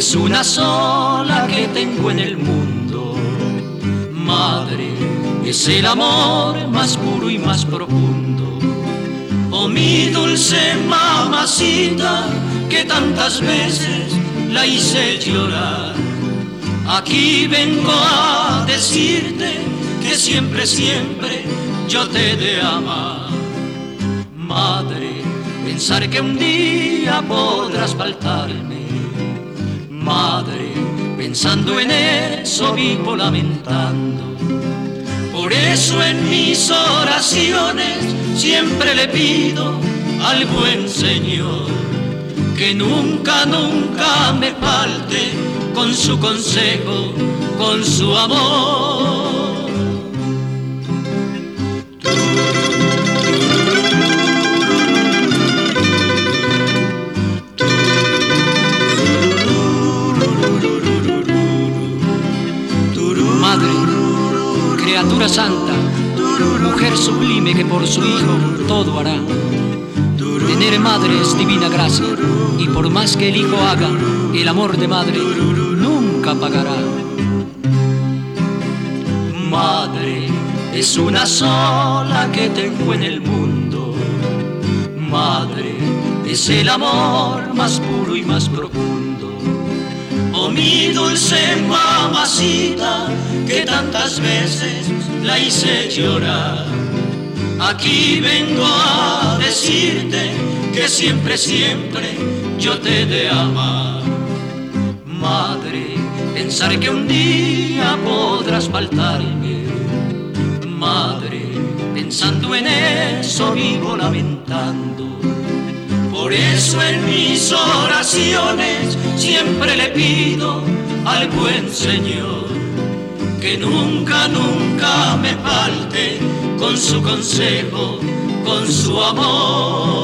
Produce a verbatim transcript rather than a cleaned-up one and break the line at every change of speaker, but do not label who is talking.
es una sola que tengo en el mundo. Madre, es el amor más puro y más profundo. Oh, mi dulce mamacita, que tantas veces la hice llorar. Aquí vengo a decirte que siempre, siempre yo te he de amar. Madre, pensar que un día podrás faltarme. Madre, pensando en eso vivo lamentando. Por eso en mis oraciones siempre le pido al buen Señor que nunca, nunca me falte con su consejo, con su amor. Madre, criatura santa, mujer sublime que por su hijo todo hará. Tener madre es divina gracia, y por más que el hijo haga, el amor de madre nunca pagará. Madre, es una sola que tengo en el mundo. Madre, es el amor más puro y más profundo. Oh, mi dulce mamacita, que tantas veces la hice llorar. Aquí vengo a decirte que siempre, siempre yo te he de amar. Madre, pensar que un día podrás faltarme. Madre, pensando en eso vivo lamentando. Por eso en mis oraciones siempre le pido al buen Señor que nunca, nunca me falte con su consejo, con su amor.